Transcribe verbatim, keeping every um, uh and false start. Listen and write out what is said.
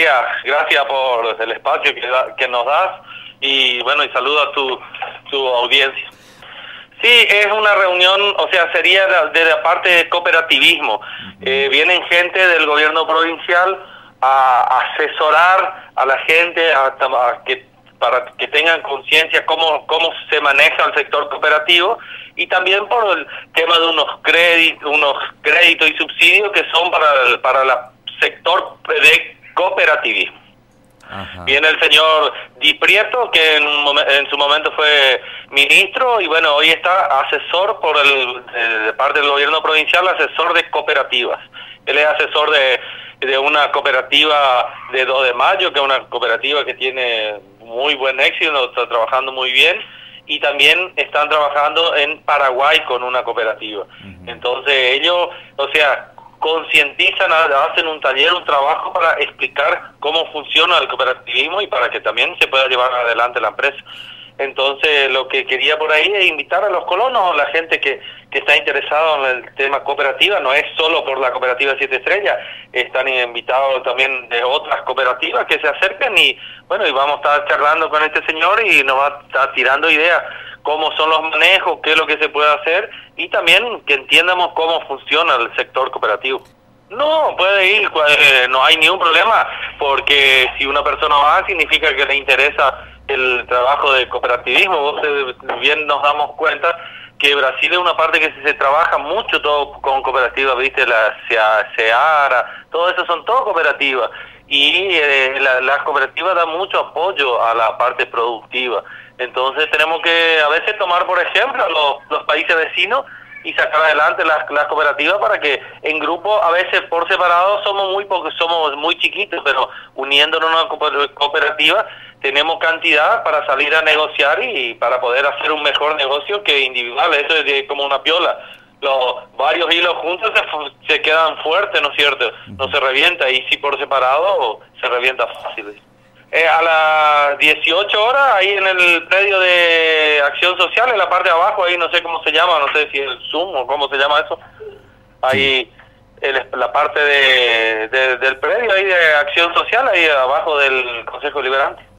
días, gracias por el espacio que, da, que nos das y bueno, y saludo a tu, tu audiencia. Sí, es una reunión, o sea, sería de, de la parte de cooperativismo. Uh-huh. Eh, vienen gente del gobierno provincial a asesorar a la gente a, a que, para que tengan conciencia cómo, cómo se maneja el sector cooperativo, y también por el tema de unos créditos, unos créditos y subsidios que son para el, para el sector de cooperativismo. Ajá. Viene el señor Di Prieto, que en, un momen, en su momento fue ministro, y bueno, hoy está asesor por el de, de parte del gobierno provincial, asesor de cooperativas. Él es asesor de, de una cooperativa de dos de mayo, que es una cooperativa que tiene muy buen éxito, está trabajando muy bien, y también están trabajando en Paraguay con una cooperativa. Uh-huh. Entonces ellos, o sea, concientizan, hacen un taller, un trabajo para explicar cómo funciona el cooperativismo y para que también se pueda llevar adelante la empresa. Entonces lo que quería por ahí es invitar a los colonos, la gente que, que está interesada en el tema cooperativa, no es solo por la cooperativa Siete Estrellas, están invitados también de otras cooperativas que se acerquen y bueno, y vamos a estar charlando con este señor y nos va a estar tirando ideas, cómo son los manejos, qué es lo que se puede hacer y también que entiendamos cómo funciona el sector cooperativo. No, puede ir, eh, no hay ningún problema, porque si una persona va significa que le interesa el trabajo de cooperativismo. Vos bien nos damos cuenta que Brasil es una parte que se, se trabaja mucho todo con cooperativas, viste, la Seara, todo eso son todo cooperativas, y eh, la, las cooperativas dan mucho apoyo a la parte productiva. Entonces tenemos que a veces tomar por ejemplo los, los países vecinos y sacar adelante las, las cooperativas para que en grupo, a veces por separado somos muy pocos, somos muy chiquitos, pero uniéndonos a una cooperativa tenemos cantidad para salir a negociar y para poder hacer un mejor negocio que individual. Eso es de, como una piola. Los varios hilos juntos se, se quedan fuertes, ¿no es cierto? No se revienta, y si por separado se revienta fácil. Eh, a las dieciocho horas, ahí en el predio de Acción Social, en la parte de abajo, ahí no sé cómo se llama, no sé si el Zoom o cómo se llama eso, ahí el, la parte de, de, del predio ahí de Acción Social, ahí abajo del Consejo Liberante.